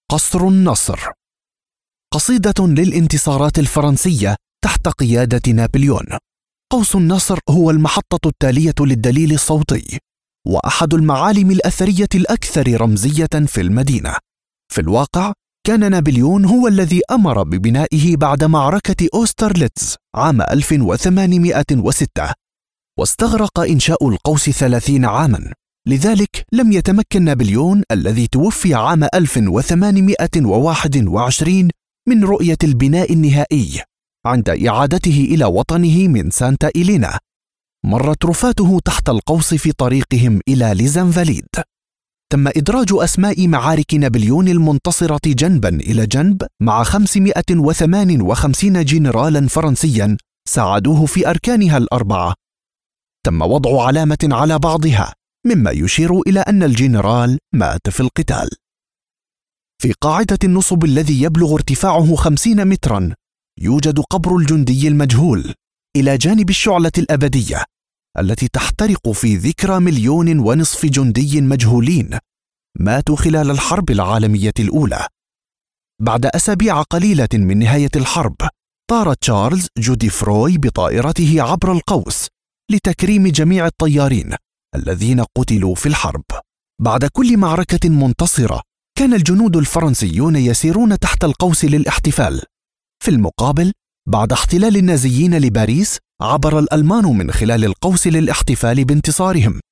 قصر النصر. قصيدة للانتصارات الفرنسية تحت قيادة نابليون. قوس النصر هو المحطة التالية للدليل الصوتي، وأحد المعالم الأثرية الأكثر رمزية في المدينة. في الواقع كان نابليون هو الذي أمر ببنائه بعد معركة أوسترليتز عام 1806، واستغرق إنشاء القوس 30 عاماً. لذلك لم يتمكن نابليون الذي توفي عام 1821 من رؤية البناء النهائي عند إعادته إلى وطنه من سانتا إلينا. مرت رفاته تحت القوس في طريقهم إلى ليزنفاليد. تم إدراج أسماء معارك نابليون المنتصرة جنباً إلى جنب مع 558 جنرالاً فرنسياً ساعدوه في أركانها الأربعة. تم وضع علامة على بعضها، مما يشير إلى أن الجنرال مات في القتال. في قاعدة النصب الذي يبلغ ارتفاعه 50 متراً يوجد قبر الجندي المجهول إلى جانب الشعلة الأبدية التي تحترق في ذكرى 1.5 مليون جندي مجهولين ماتوا خلال الحرب العالمية الأولى. بعد أسابيع قليلة من نهاية الحرب، طار تشارلز جوديفروي بطائرته عبر القوس لتكريم جميع الطيارين الذين قتلوا في الحرب. بعد كل معركة منتصرة كان الجنود الفرنسيون يسيرون تحت القوس للاحتفال. في المقابل، بعد احتلال النازيين لباريس، عبر الألمان من خلال القوس للاحتفال بانتصارهم.